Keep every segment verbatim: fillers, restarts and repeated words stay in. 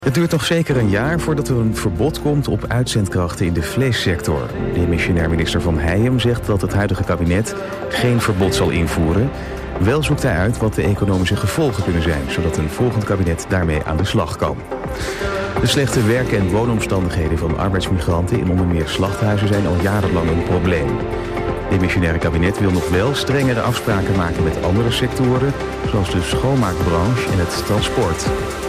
Het duurt nog zeker een jaar voordat er een verbod komt op uitzendkrachten in de vleessector. Demissionair minister Van Heijem zegt dat het huidige kabinet geen verbod zal invoeren. Wel zoekt hij uit wat de economische gevolgen kunnen zijn, zodat een volgend kabinet daarmee aan de slag kan. De slechte werk- en woonomstandigheden van arbeidsmigranten in onder meer slachthuizen zijn al jarenlang een probleem. Het demissionaire kabinet wil nog wel strengere afspraken maken met andere sectoren, zoals de schoonmaakbranche en het transport.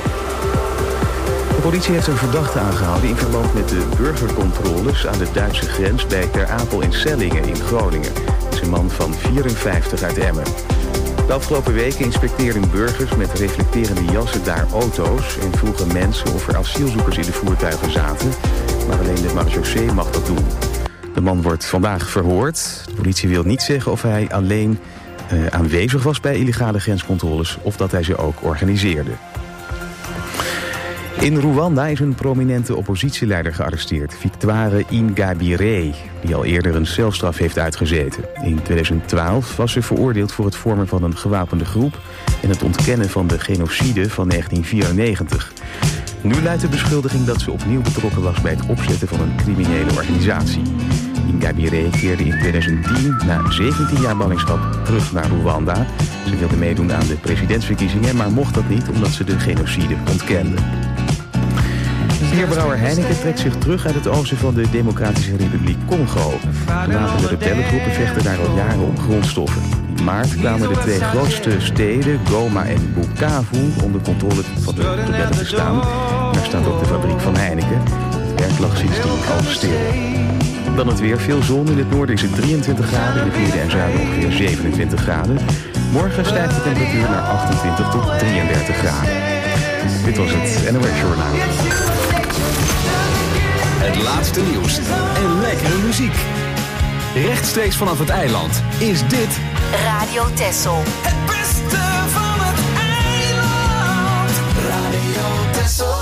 De politie heeft een verdachte aangehouden in verband met de burgercontroles aan de Duitse grens bij Ter Apel en Sellingen in Groningen. Het is een man van vierenvijftig uit Emmen. De afgelopen weken inspecteerden burgers met reflecterende jassen daar auto's en vroegen mensen of er asielzoekers in de voertuigen zaten. Maar alleen de marechaussee mag dat doen. De man wordt vandaag verhoord. De politie wil niet zeggen of hij alleen uh, aanwezig was bij illegale grenscontroles of dat hij ze ook organiseerde. In Rwanda is een prominente oppositieleider gearresteerd, Victoire Ingabire, die al eerder een celstraf heeft uitgezeten. In tweeduizend twaalf was ze veroordeeld voor het vormen van een gewapende groep en het ontkennen van de genocide van negentien vierennegentig. Nu luidt de beschuldiging dat ze opnieuw betrokken was bij het opzetten van een criminele organisatie. Ingabire keerde in tweeduizend tien na zeventien jaar ballingschap terug naar Rwanda. Ze wilde meedoen aan de presidentsverkiezingen, maar mocht dat niet omdat ze de genocide ontkende. Bierbrouwer Heineken trekt zich terug uit het oosten van de Democratische Republiek Congo. Gewapende rebellengroepen vechten daar al jaren om grondstoffen. In maart kwamen de twee grootste steden, Goma en Bukavu, onder controle van de rebellen te staan. Daar staat ook de fabriek van Heineken. Het werk lag sindsdien al stil. Dan het weer. Veel zon. In het noorden is het drieëntwintig graden. In het midden en zuiden ongeveer zevenentwintig graden. Morgen stijgt de temperatuur naar achtentwintig tot drieëndertig graden. Dit was het N O S Journaal. Het laatste nieuws en lekkere muziek. Rechtstreeks vanaf het eiland is dit Radio Texel. Het beste van het eiland. Radio Texel.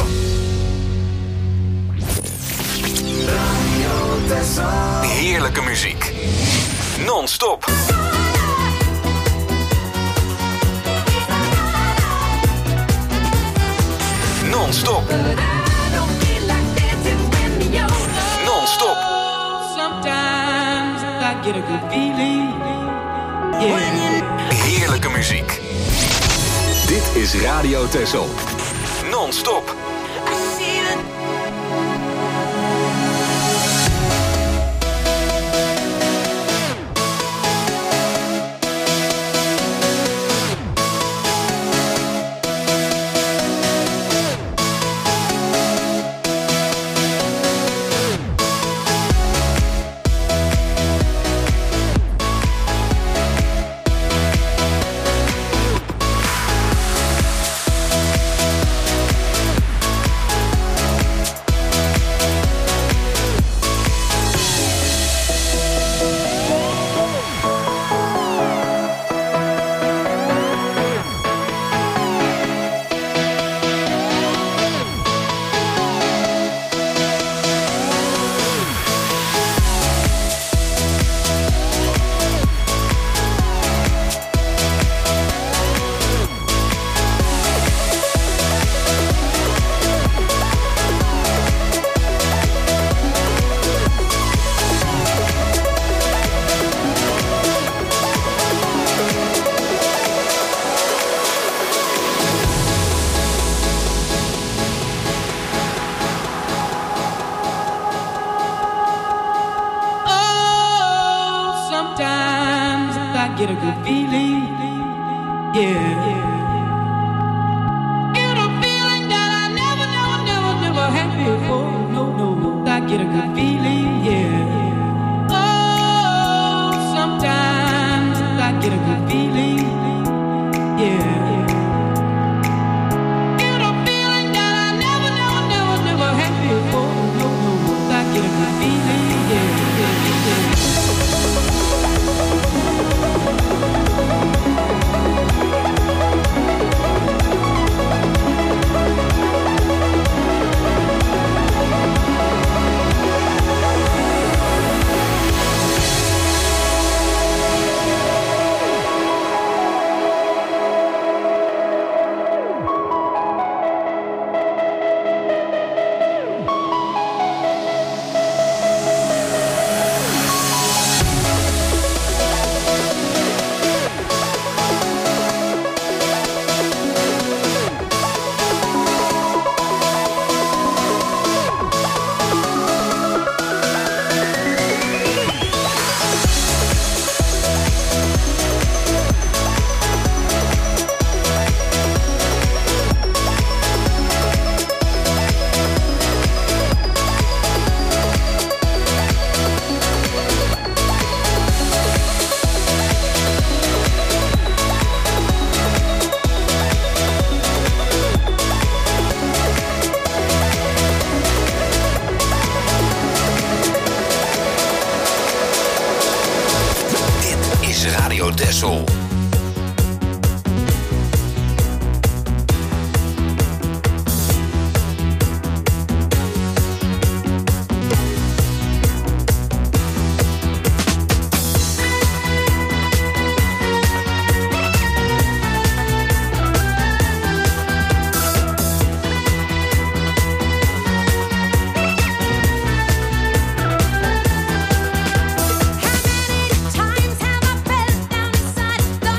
Radio Texel. heerlijke muziek. Non-stop. Non-stop. Non-stop. Sometimes I get a good feeling. Yeah. Heerlijke muziek. Dit is Radio Texel. Non-stop. Radio Texel. Times have I felt down inside the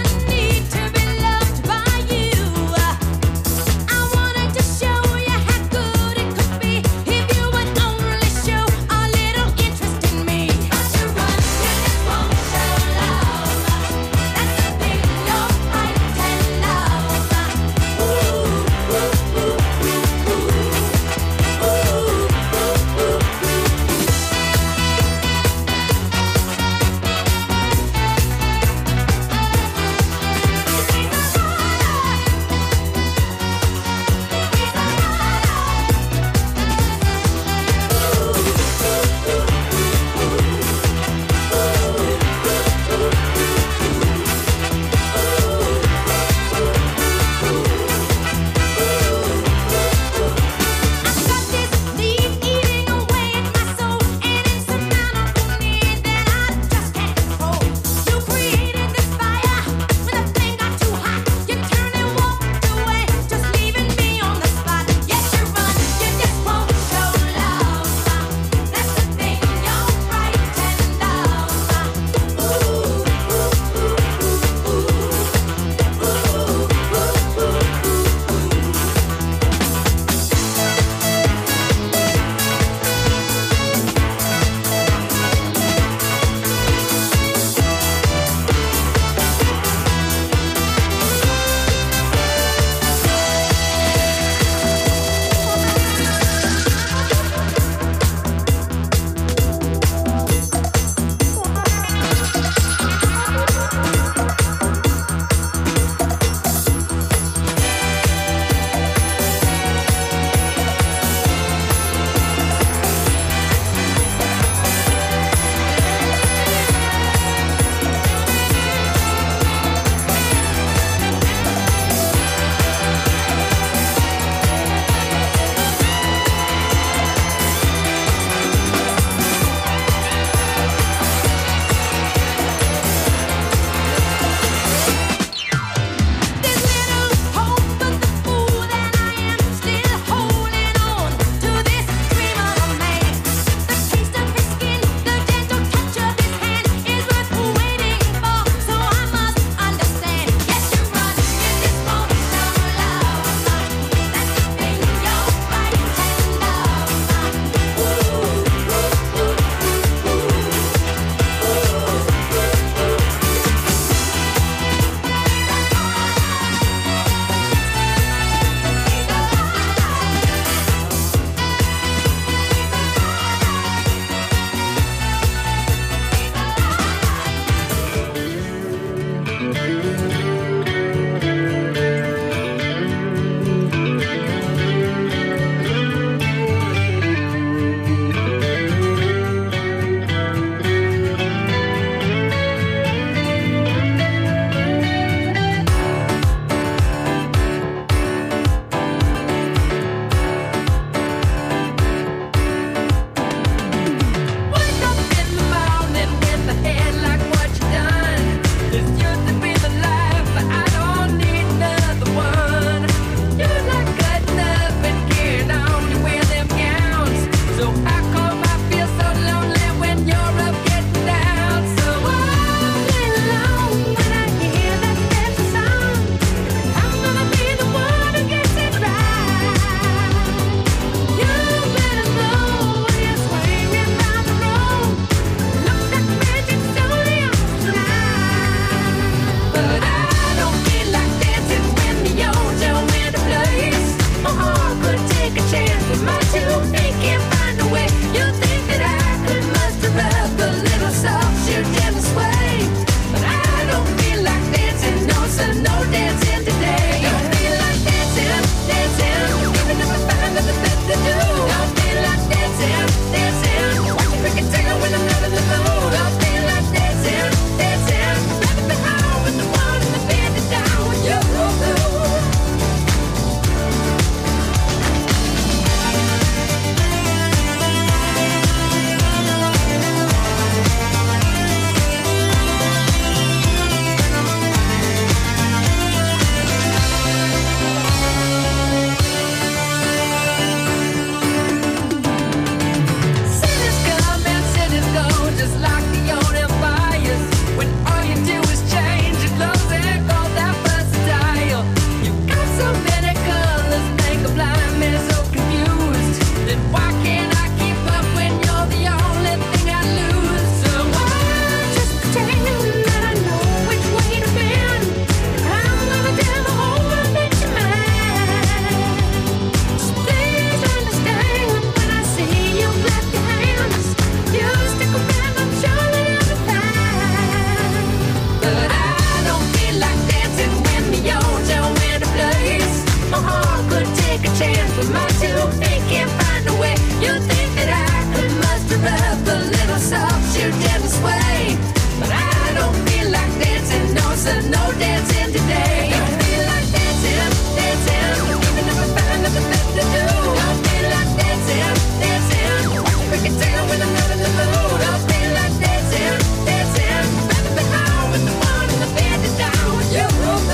can't find a way. You think that I could muster up a little soft shoe didn't sway, but I don't feel like dancing, no, so no dancing today. Don't feel like dancing, dancing, even if I find nothing left to do. Don't feel like dancing, dancing, break it down when I'm not in the mood. Don't feel like dancing, dancing, rather be home with the one in the bed to down with you.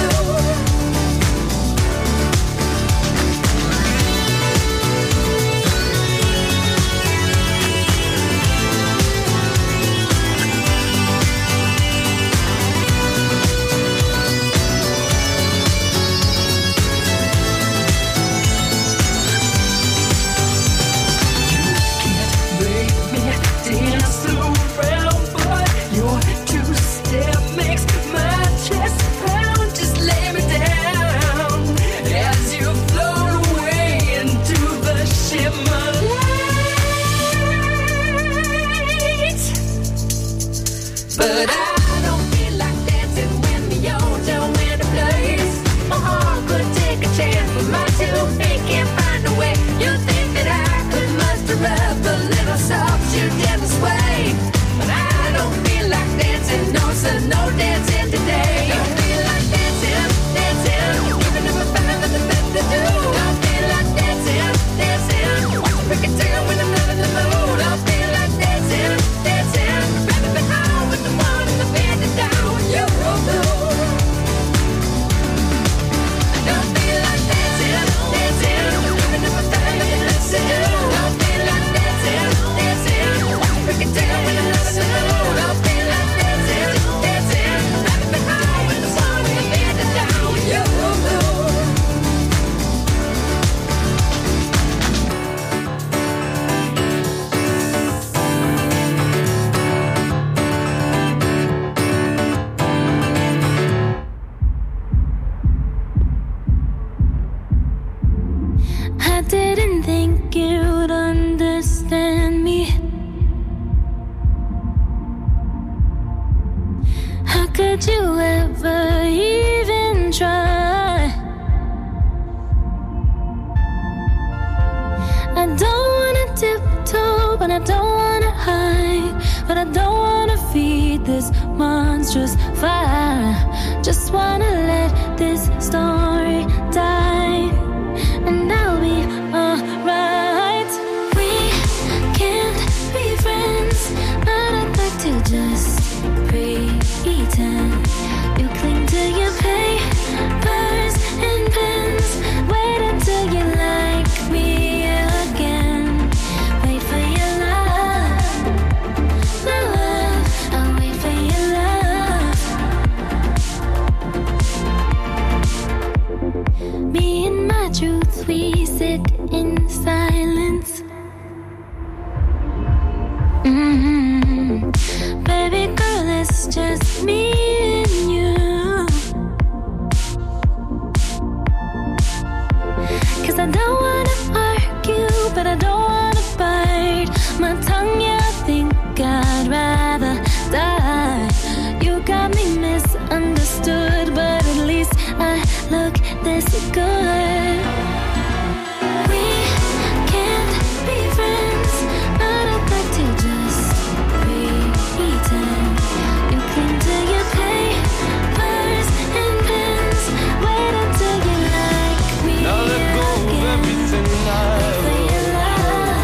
But I don't feel like dancing when the old don't win a place. My heart could take a chance, but my two feet can't find a way. You think that I could muster up a little soft shoe didn't sway, but I don't feel like dancing, no, so no dancing today. Don't feel like dancing, dancing, even if I find nothing left to do. Don't feel like dancing, dancing, break it down when I'm not in the mood. Don't feel like dancing, dancing, rather be home with the one in the bed to down with you. I don't feel like dancing, dancing, even if I find nothing left to do. Don't feel like dancing, dancing, break it down when I'm not in the mood. Don't feel like dancing, dancing, rather be home with the one in the bed to down with you. I didn't think you'd understand me. How could you ever even try? I don't wanna tiptoe, but I don't wanna hide. But I don't wanna feed this monstrous fire. Just wanna let this story die, and I'll be alright. We can't be friends, but I'd like to just pretend. You cling to your papers and pens. Wait until you like me again. Wait for your love, love. I'll wait for your love. Me and my truth, we sit in silence. Mm-hmm. Baby girl, it's just me and you. 'Cause I don't wanna argue, but I don't wanna bite my tongue. Yeah, I think I'd rather die. You got me misunderstood, but at least I look this good. We can't be friends, but I'd like to just pretend. You cling to your papers and pens. Wait until you like me Now let go of again. everything I Wait for your love,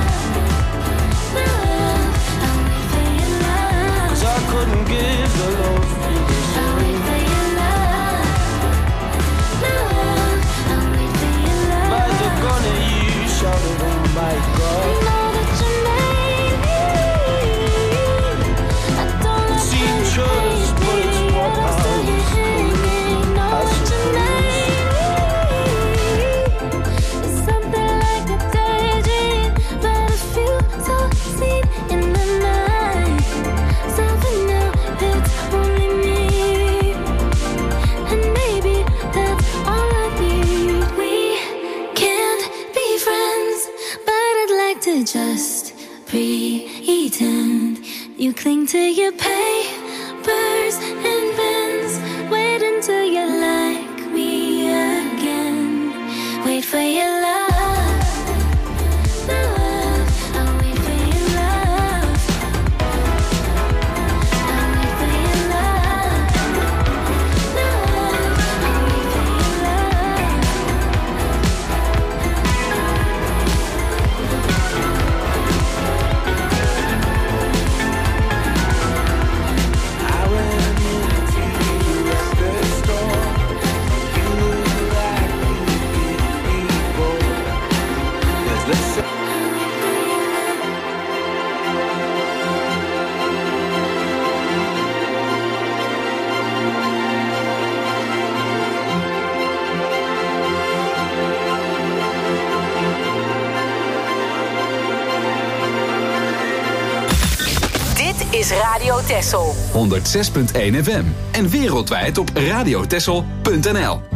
love. I'll wait for your love. 'Cause I couldn't give the love you deserve. I'll wait for your love, love. I'll wait for your love. By the gun that you shouted, oh my I God. know that you made me. I don't like See each other's bullets walk I'm still out. here hanging. Know I that you made me. It's something like a daydream, but I feel so seen in the night. So for now, it's only me, and maybe that's all I need. We can't be friends, but I'd like to just pretend. You cling to your papers and pens. Wait until you like me again. Wait for your love, Is Radio Texel. honderdzes punt één F M. En wereldwijd op radiotexel punt n l.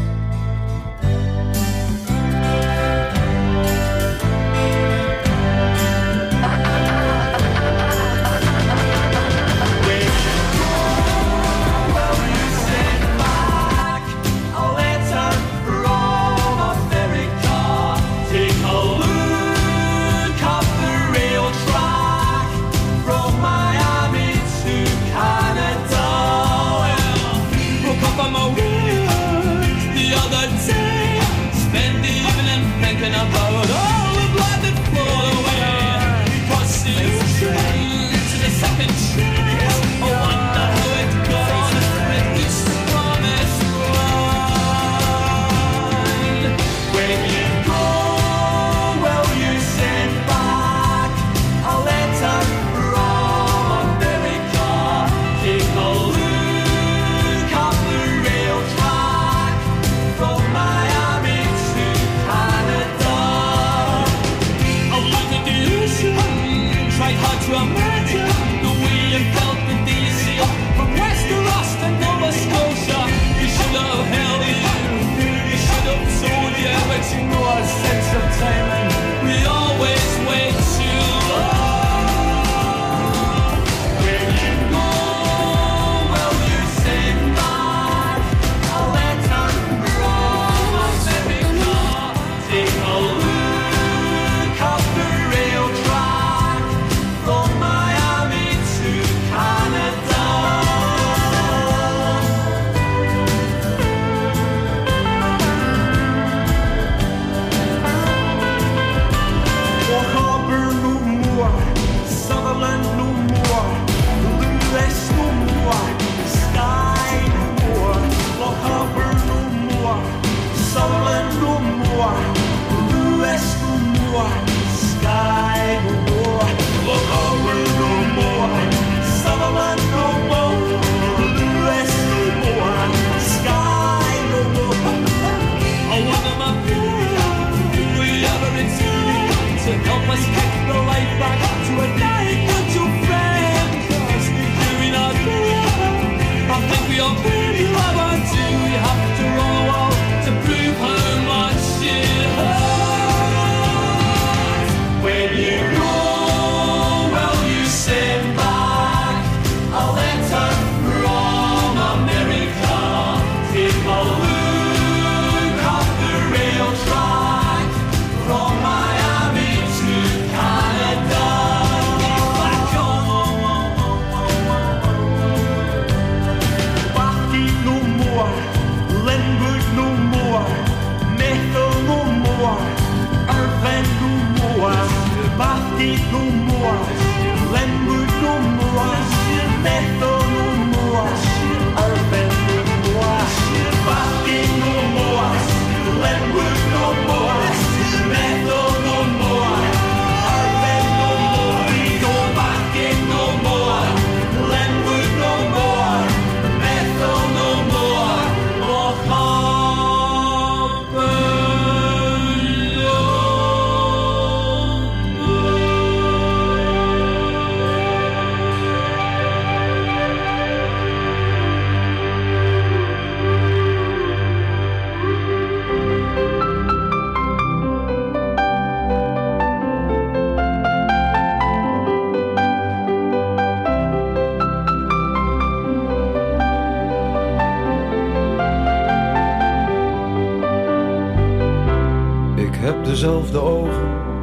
Dezelfde ogen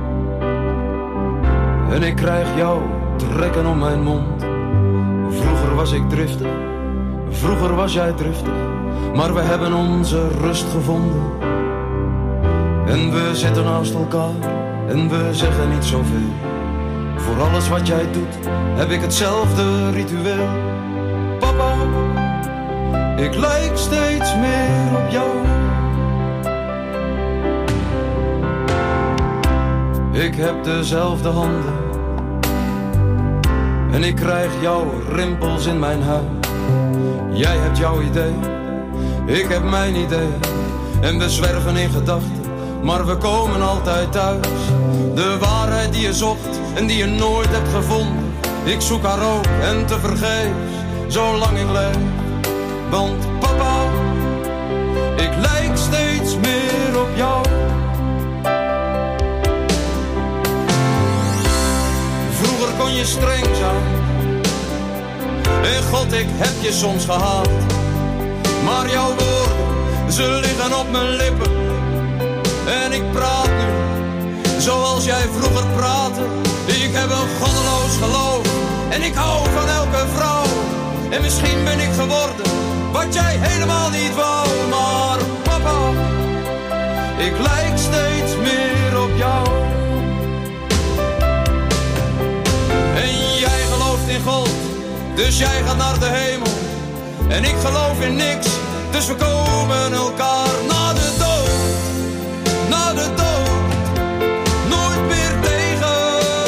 en ik krijg jou trekken om mijn mond. Vroeger was ik driftig, vroeger was jij driftig, maar we hebben onze rust gevonden. En we zitten naast elkaar en we zeggen niet zoveel. Voor alles wat jij doet heb ik hetzelfde ritueel. Papa, ik lijk steeds meer op jou. Ik heb dezelfde handen en ik krijg jouw rimpels in mijn huid. Jij hebt jouw idee, ik heb mijn idee. En we zwerven in gedachten, maar we komen altijd thuis. De waarheid die je zocht en die je nooit hebt gevonden. Ik zoek haar ook en tevergeefs, zolang ik leef. Want papa, ik lijk steeds meer op jou. Vroeger kon je streng zijn en God, ik heb je soms gehaat. Maar jouw woorden, ze liggen op mijn lippen. En ik praat nu zoals jij vroeger praatte. Ik heb een goddeloos geloof en ik hou van elke vrouw. En misschien ben ik geworden wat jij helemaal niet wou. Maar papa, ik lijk steeds meer op jou. En jij gelooft in God, dus jij gaat naar de hemel. En ik geloof in niks, dus we komen elkaar na de dood. Na de dood, nooit meer tegen.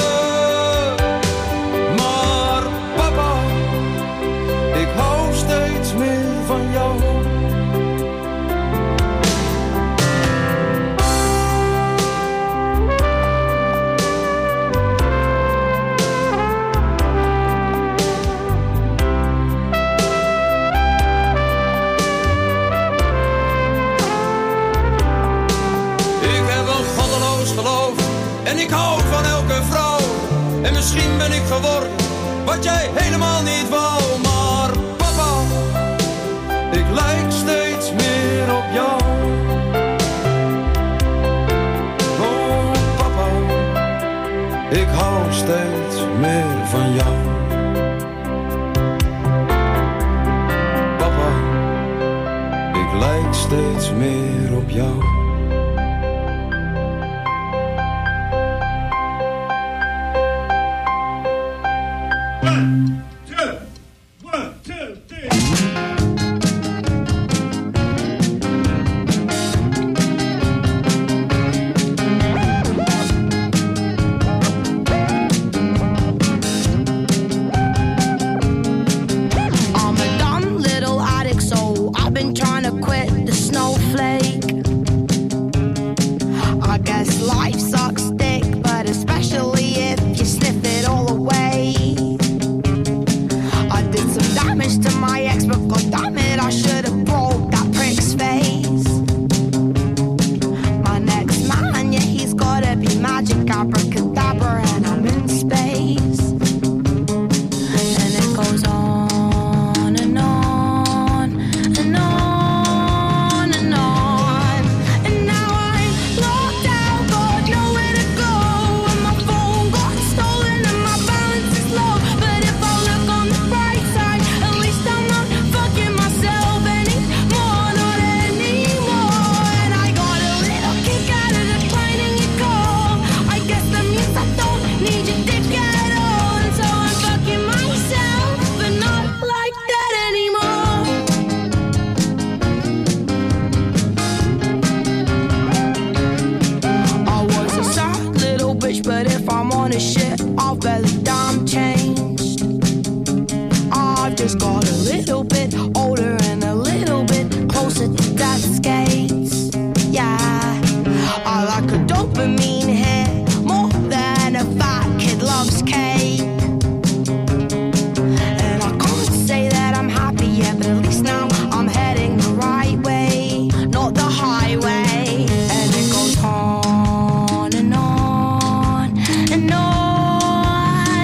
Maar papa, ik hou steeds meer van jou. En ik hou van elke vrouw. En misschien ben ik geworden wat jij helemaal niet wou. Maar papa, ik lijk steeds meer op jou. Oh papa, ik hou steeds meer van jou. Papa, ik lijk steeds meer op jou. On and on and on.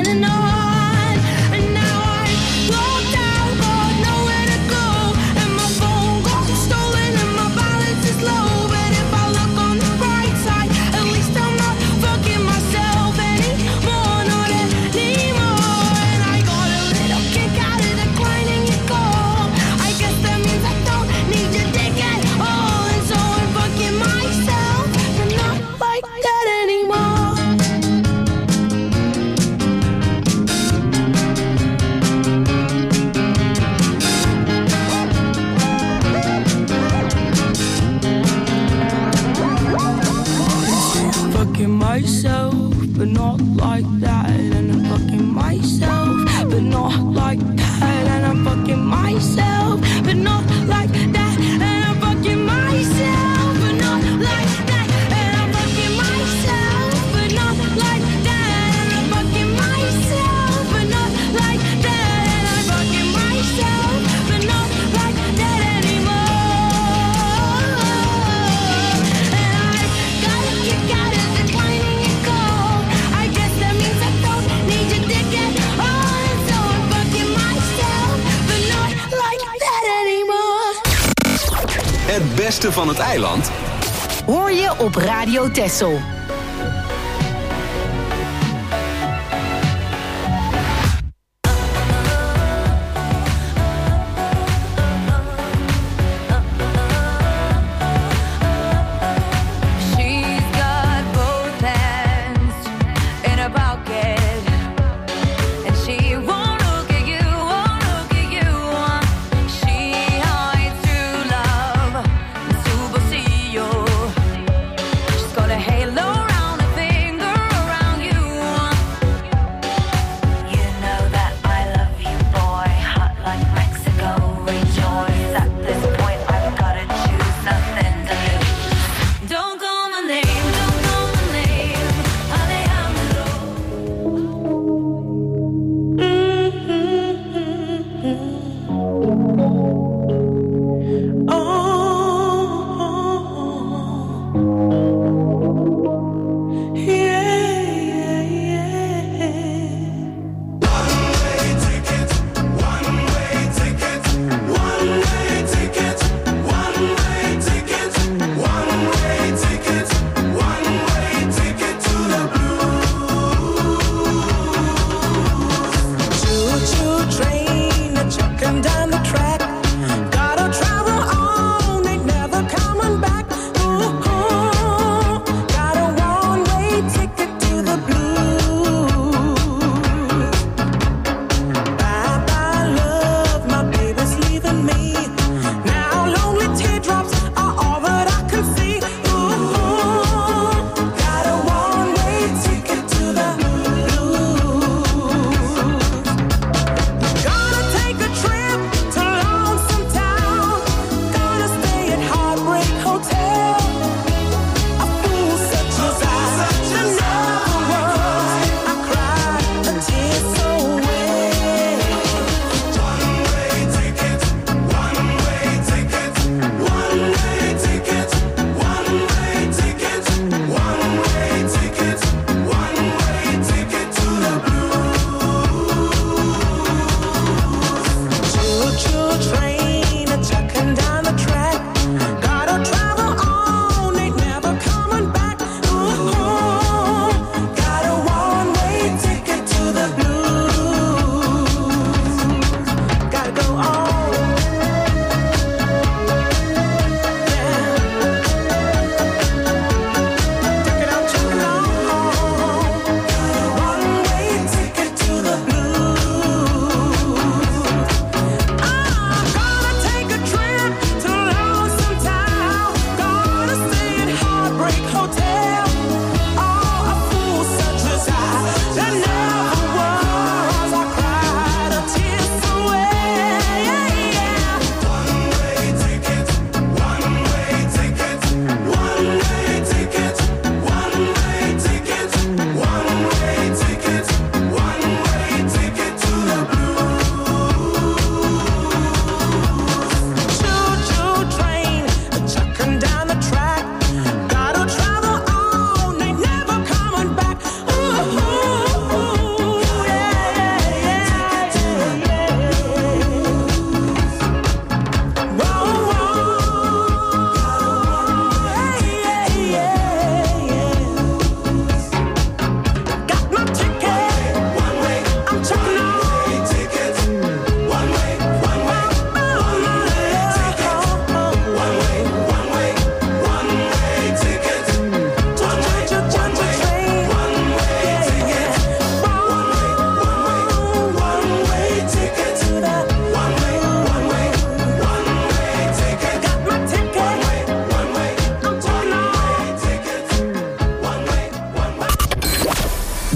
but not like that. And I'm fucking myself, but not like that. And I'm fucking myself, but not like that. And I'm fucking myself, but not like that. And I'm fucking myself, but not like that. And I'm fucking myself, but not like that. And I'm fucking myself, but not like that anymore. And I got a kick out of declining your call. I guess that means I don't need your dick at all. And so I'm fucking myself, but not like that anymore. Het beste van het eiland Hoor je op Radio Texel. She's got both hands in her pocket, and she won't look at you, won't look at you. She hides true love, su bolsillo. She's got a halo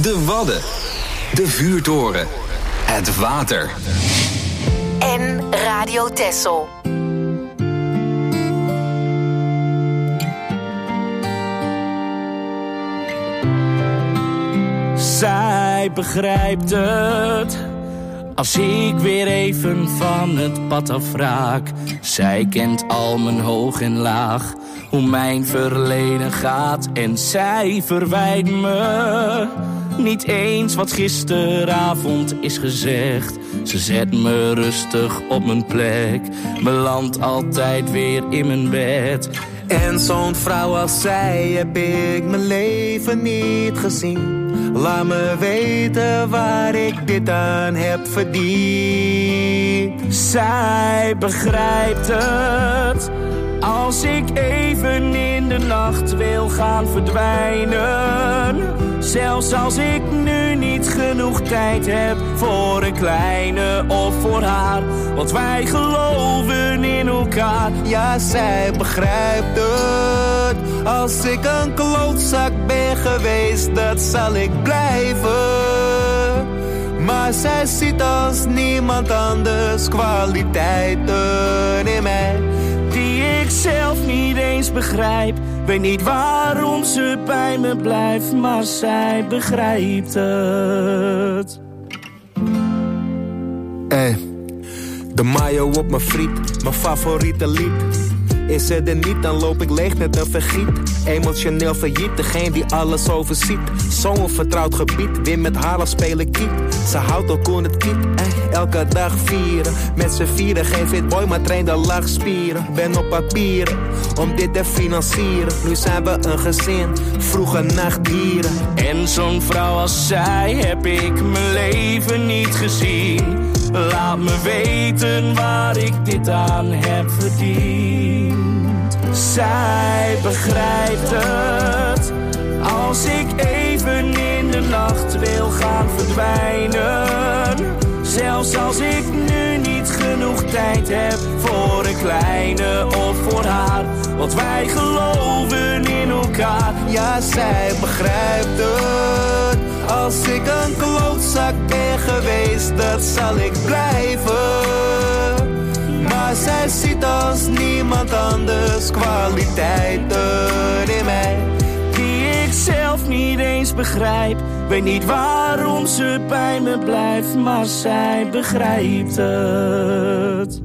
De Wadden. De Vuurtoren. Het water. En Radio Texel. Zij begrijpt het als ik weer even van het pad afraak. Zij kent al mijn hoog en laag, hoe mijn verleden gaat. En zij verwijt me niet eens wat gisteravond is gezegd. Ze zet me rustig op mijn plek, belandt altijd weer in mijn bed. En zo'n vrouw als zij heb ik mijn leven niet gezien. Laat me weten waar ik dit aan heb verdiend. Zij begrijpt het als ik even in de nacht wil gaan verdwijnen. Zelfs als ik nu niet genoeg tijd heb voor een kleine of voor haar. Want wij geloven in elkaar. Ja, zij begrijpt het. Als ik een klootzak ben geweest, dat zal ik blijven. Maar zij ziet als niemand anders kwaliteiten in mij die ik zelf niet eens begrijp. Weet niet waarom ze bij me blijft, maar zij begrijpt het. Hey, de mayo op mijn friet, mijn favoriete lied. Is ze er niet, dan loop ik leeg met een vergiet. Emotioneel failliet, degene die alles overziet. Zo'n vertrouwd gebied, weer met haar als spelen kiet. Ze houdt ook on het kiet, eh, elke dag vieren. Met z'n vieren, geen fitboy, maar trainde lachspieren. Ben op papieren, om dit te financieren. Nu zijn we een gezin, vroege nachtdieren. En zo'n vrouw als zij heb ik mijn leven niet gezien. Laat me weten waar ik dit aan heb verdiend. Zij begrijpt het als ik even in de nacht wil gaan verdwijnen. Zelfs als ik nu niet genoeg tijd heb voor een kleine of voor haar. Want wij geloven in elkaar. Ja, zij begrijpt het. Als ik een klootzak ben geweest, dat zal ik blijven. Maar zij ziet als niemand anders kwaliteiten in mij die ik zelf niet eens begrijp. Weet niet waarom ze bij me blijft, maar zij begrijpt het.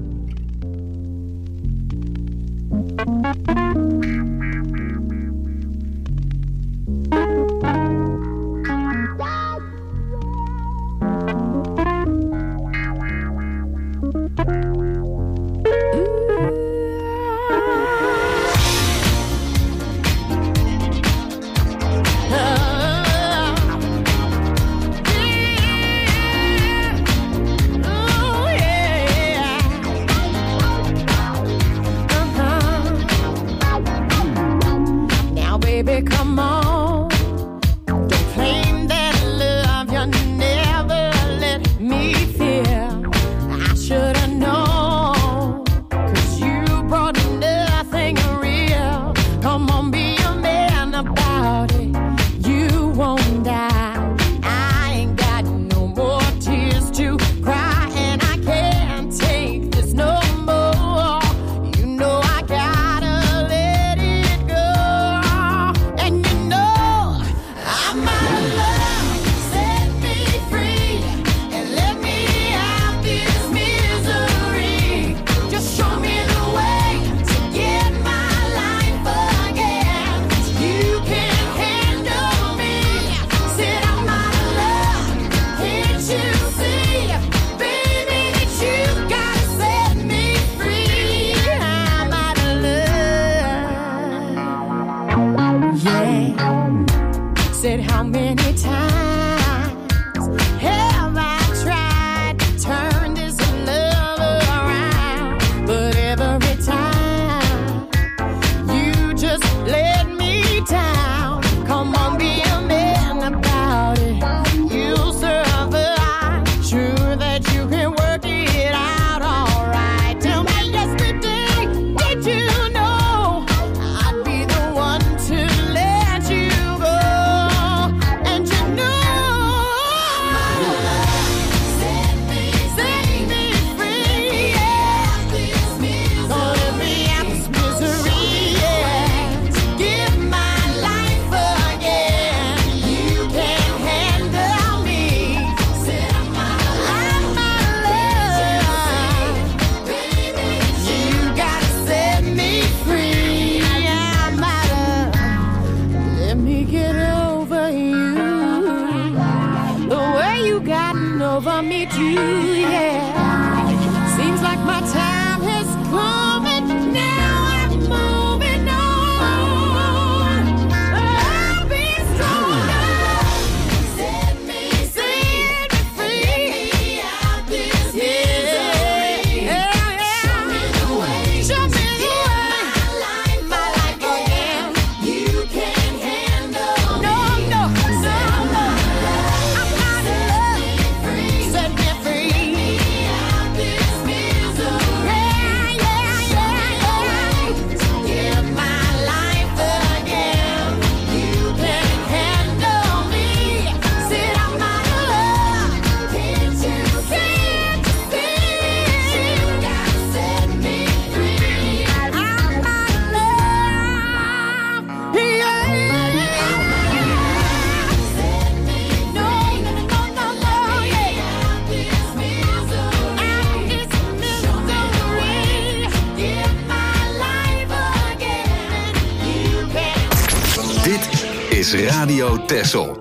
over me too, yeah. Seems like my time has come and now I'm moving on. I'll be stronger. Set me, set me free. Get me out this misery. Yeah, yeah. Show me the way. Show me the way. My life, my life again. You can't handle no, me. No, no, no, no. I'm out of love. Set me free. Get me out this misery. Yeah, yeah, yeah, yeah. Give my life again. You can't handle me. Said I'm out of love. Can't you see? You gotta set me free. I'm out of love. Yeah. Set me free. No, no, no, no, no, yeah. Out this misery. Out this misery. Give my life again. You can't. Dit is Radio Texel.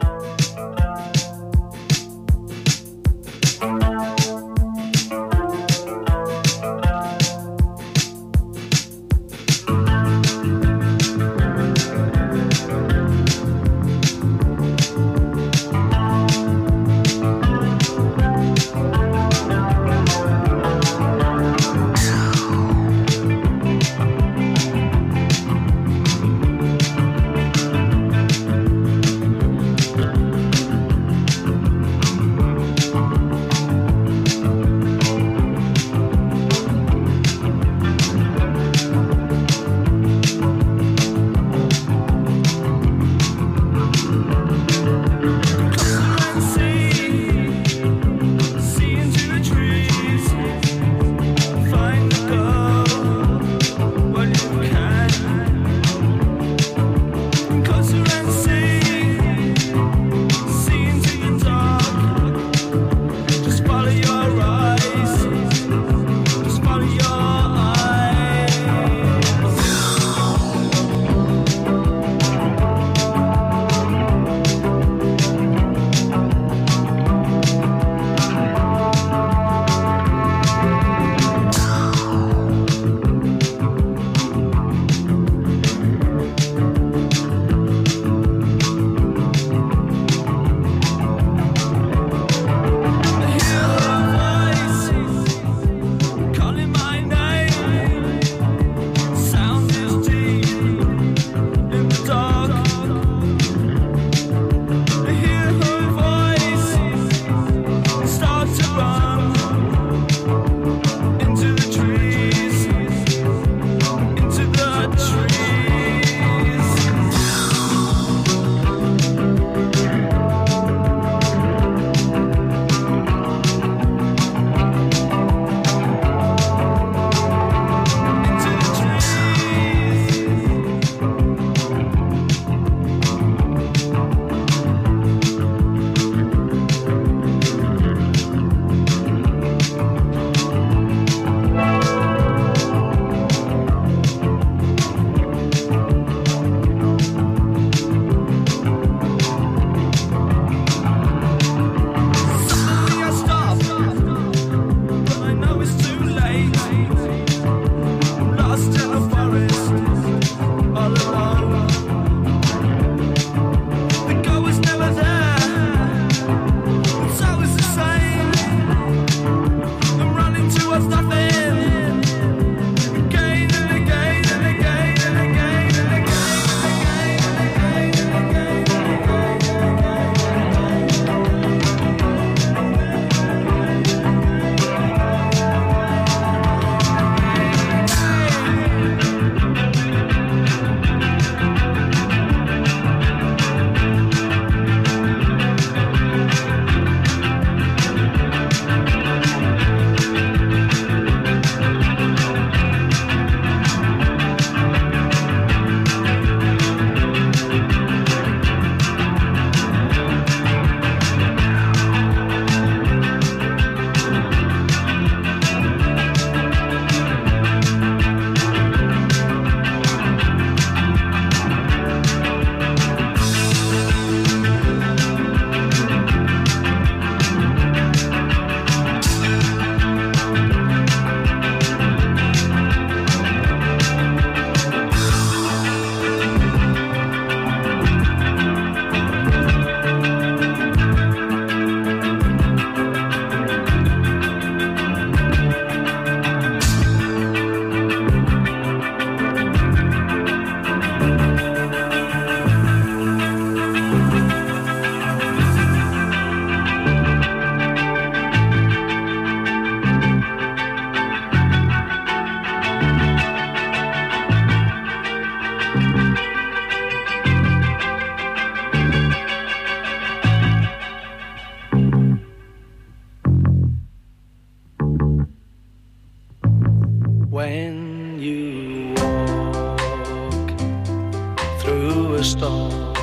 When you walk through a storm,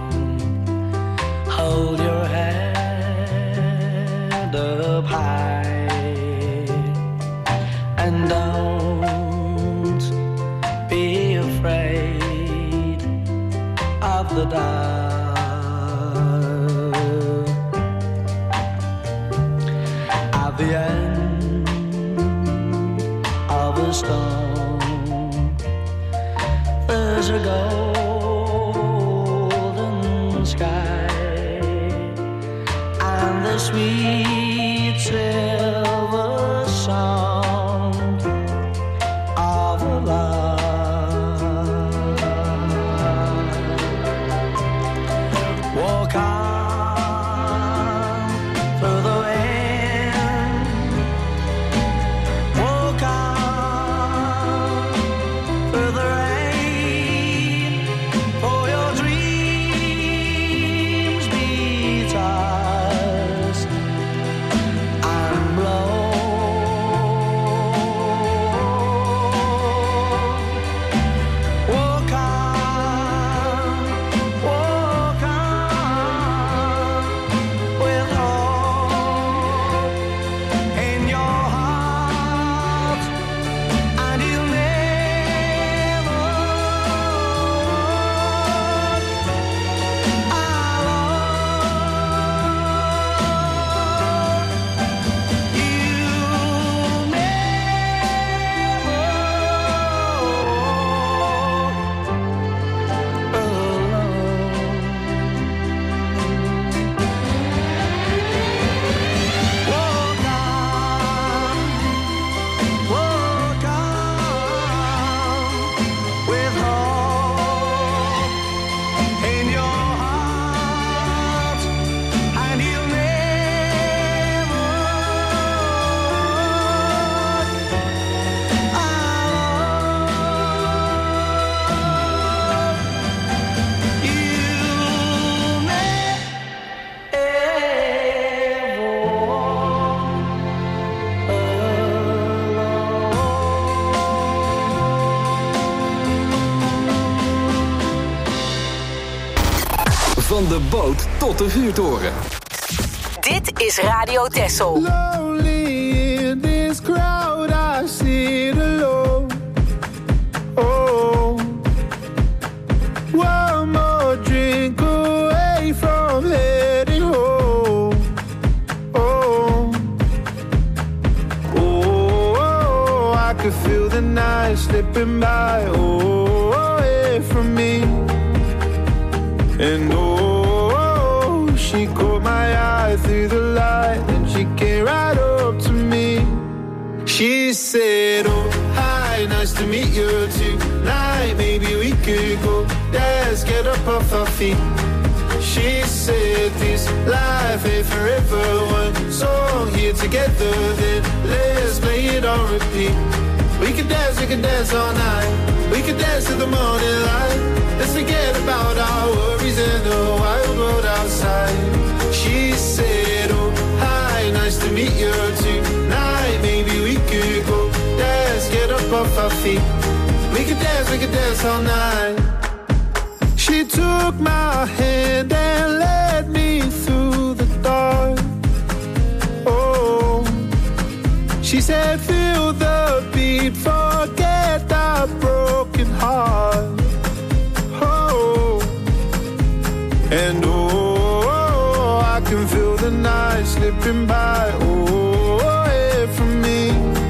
hold your head up high and don't be afraid of the dark. At the end of a storm, there's a golden sky and the sweet silver sound of a love. Walk on through the wind, walk on through the rain, for your dreams be tossed and blown. Walk on, walk on, with hope in your heart, and you'll never Van de boot tot de vuurtoren. Dit is Radio Texel. Lonely in this crowd, I sit alone. Oh, one more drink away from heading home. Oh, oh, I could feel the night slipping by. Oh, away from me. And oh, she caught my eye through the light, and she came right up to me. She said, oh, hi, nice to meet you tonight. Maybe we could go dance, get up off our feet. She said, this life ain't forever. One song here together, then let's play it on repeat. We could dance, we could dance all night. We could dance to the morning light. Let's forget about our worries and the wild world outside. She said, oh, hi, nice to meet you tonight. Maybe we could go dance, get up off our feet. We could dance, we could dance all night. She took my hand and led me through the dark. Oh, she said, feel the beat, forget that broken heart. Oh, and oh, I can feel the night slipping by. Oh, away from me.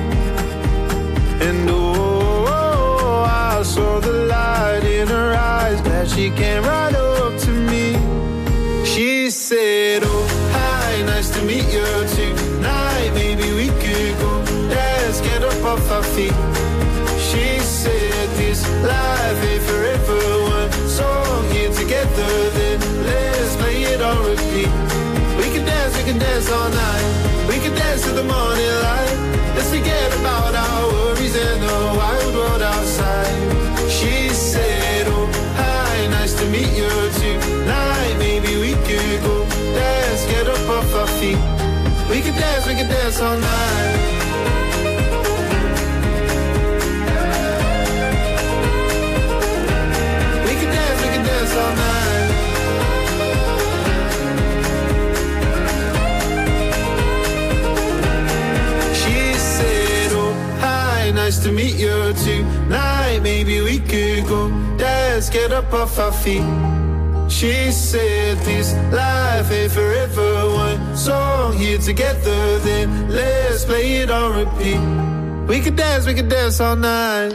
And oh, I saw the light in her eyes, glad she came right up to me. She said, oh, hi, nice to meet you tonight. Maybe we could go dance, get up off our feet. She said, this life ain't forever. One song here together, then let's play it on repeat. We can dance, we can dance all night. We can dance to the morning light. Let's forget about our worries and the wild world outside. She said, oh, hi, nice to meet you tonight. Maybe we could go dance, get up off our feet. We can dance, we can dance all night. to meet you tonight. Maybe we could go dance, get up off our feet. She said this life ain't forever. One song here together, then let's play it on repeat. We could dance, we could dance all night.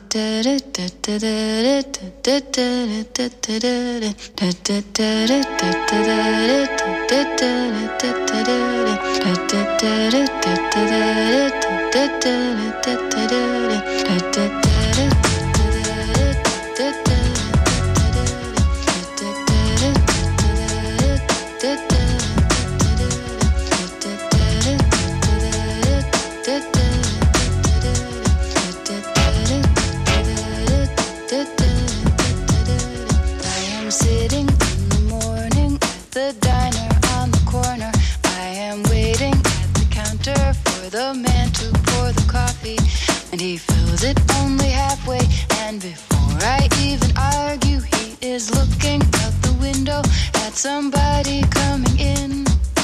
The man to pour the coffee, and he fills it only halfway. And before I even argue, he is looking out the window at somebody coming in.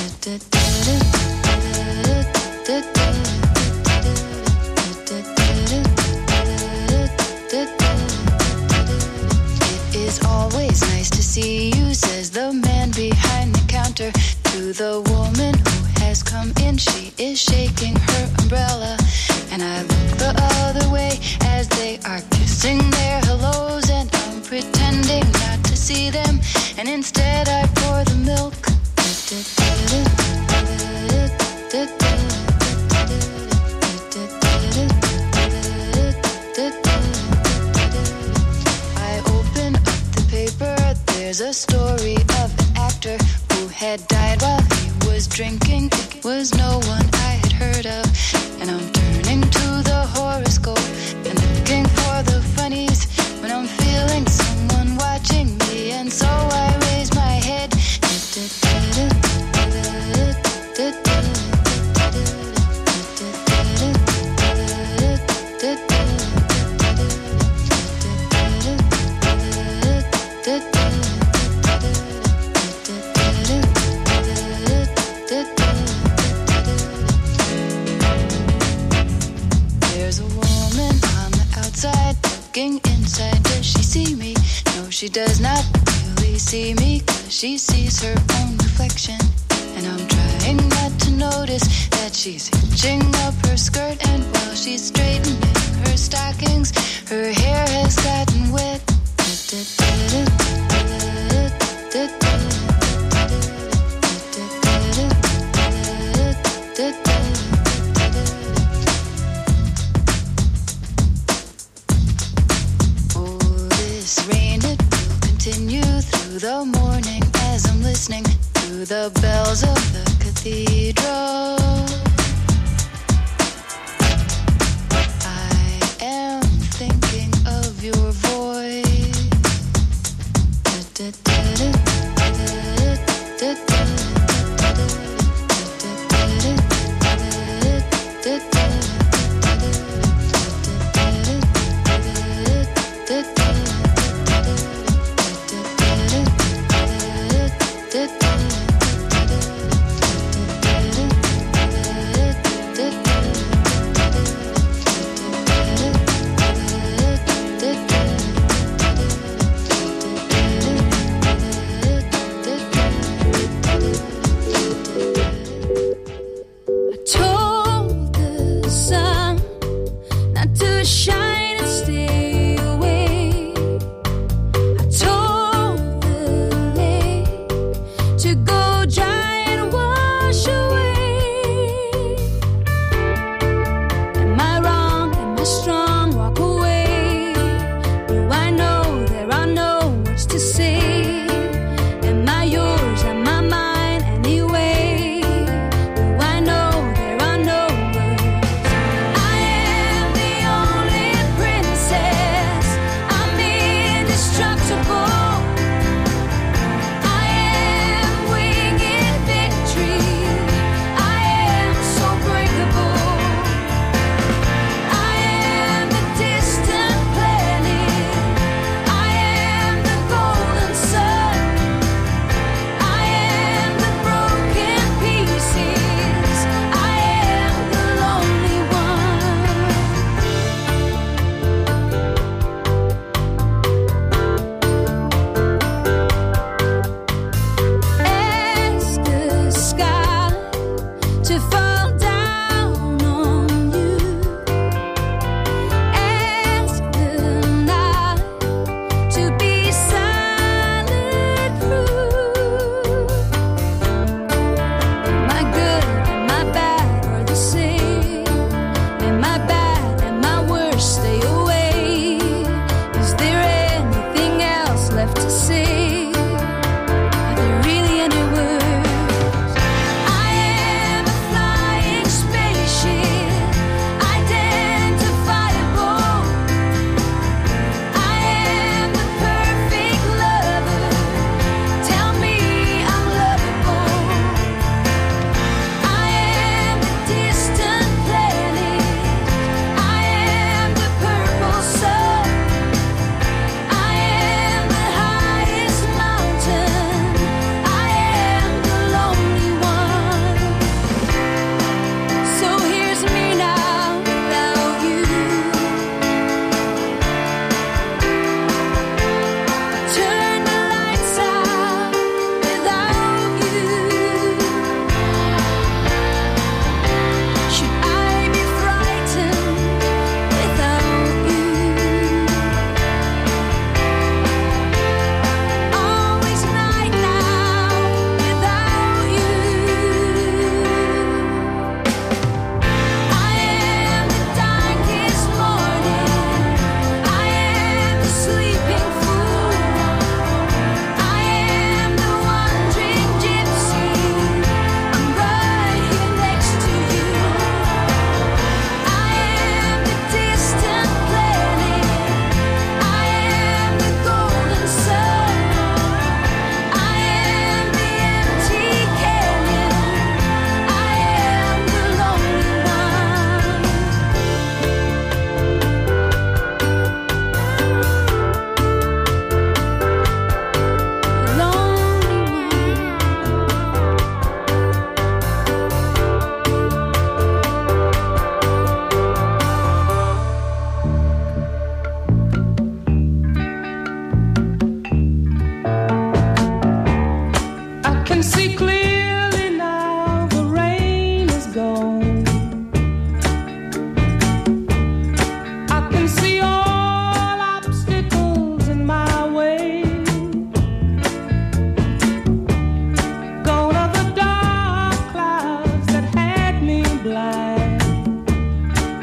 It is always nice to see you, says the man behind the counter to the woman who has come in. She is shaking her umbrella, and I look the other way as they are kissing their hellos, and I'm pretending not to see them, and instead I pour the milk. I open up the paper, there's a story of an actor who had died while he was drinking. It was no one I had heard of, and I'm turning to the horoscope and looking for the funnies when I'm feeling someone watching me, and so I raise my head. Inside, does she see me? No, she does not really see me, 'cause she sees her own reflection. And I'm trying not to notice that she's hitching up her skirt, and while she's straightening her stockings, her hair has gotten wet. The morning as I'm listening to the bells of the cathedral. I am thinking of your voice.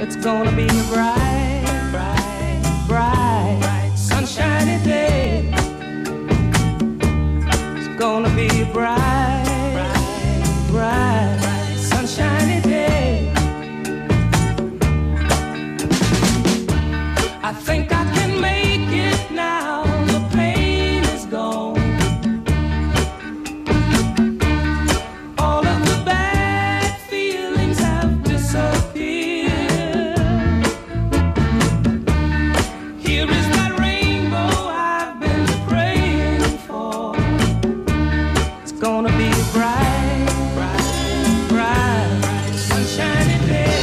It's gonna be a bright, bright, bright, sunshiny day. It's gonna be a bright, bright, bright, sunshiny day. I think I can make it now. The pain is gone. All of the bad feelings have disappeared. Here is that rainbow I've been praying for. It's gonna be a bright, bright, bright, sunshiny day.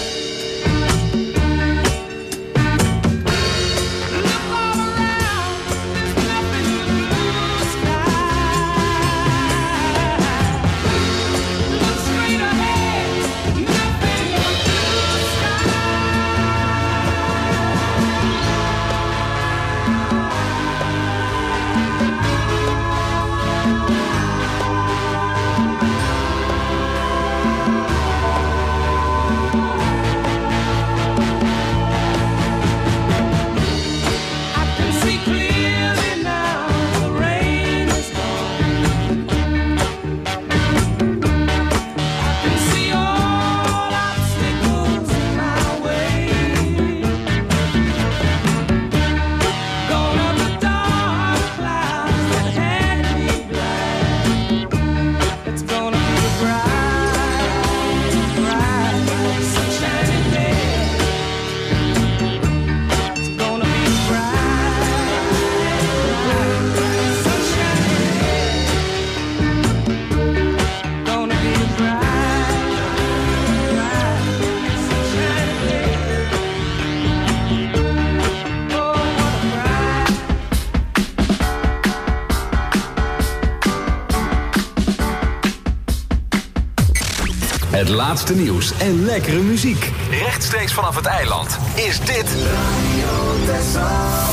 Het laatste nieuws en lekkere muziek. Rechtstreeks vanaf het eiland is dit Radio Texel.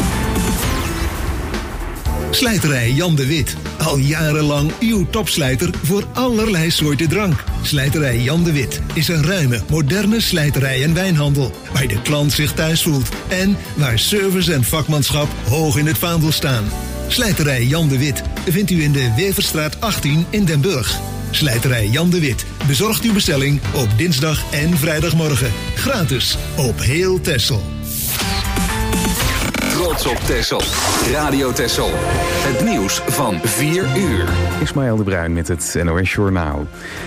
Slijterij Jan de Wit. Al jarenlang uw topslijter voor allerlei soorten drank. Slijterij Jan de Wit is een ruime, moderne slijterij en wijnhandel. Waar de klant zich thuis voelt. En waar service en vakmanschap hoog in het vaandel staan. Slijterij Jan de Wit vindt u in de Weverstraat achttien in Den Burg. Slijterij Jan de Wit bezorgt uw bestelling op dinsdag en vrijdagmorgen. Gratis op heel Texel. Trots op Texel. Radio Texel. Het nieuws van vier uur. Ismaël de Bruin met het N O S Journaal.